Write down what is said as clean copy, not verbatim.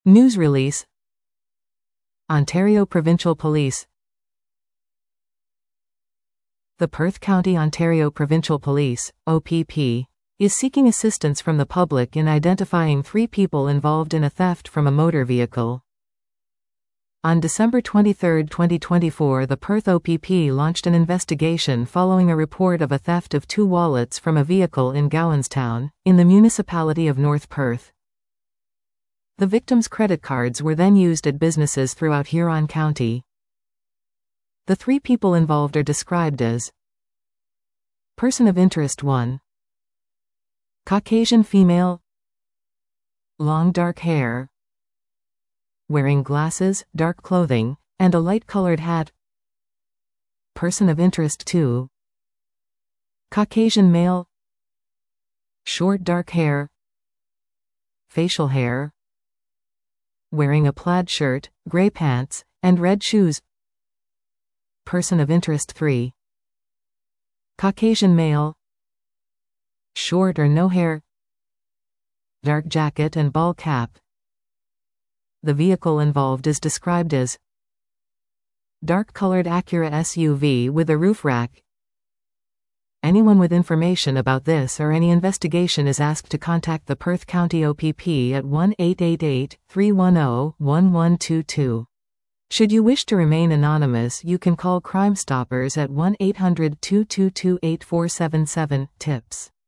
News release. Ontario Provincial Police. The Perth County Ontario Provincial Police, OPP, is seeking assistance from the public in identifying 3 people involved in a theft from a motor vehicle. On December 23, 2024, the Perth OPP launched an investigation following a report of a theft of 2 wallets from a vehicle in Gowanstown, in the municipality of North Perth. The victims' credit cards were then used at businesses throughout Huron County. The 3 people involved are described as: Person of interest 1. Caucasian female, long dark hair, wearing glasses, dark clothing, and a light-colored hat. Person of interest 2. Caucasian male, short dark hair, facial hair, wearing a plaid shirt, gray pants, and red shoes. Person of interest 3. Caucasian male, short or no hair, dark jacket and ball cap. The vehicle involved is described as dark-colored Acura SUV with a roof rack. Anyone with information about this or any investigation is asked to contact the Perth County OPP at 1-888-310-1122. Should you wish to remain anonymous, you can call Crime Stoppers at 1-800-222-8477. Tips.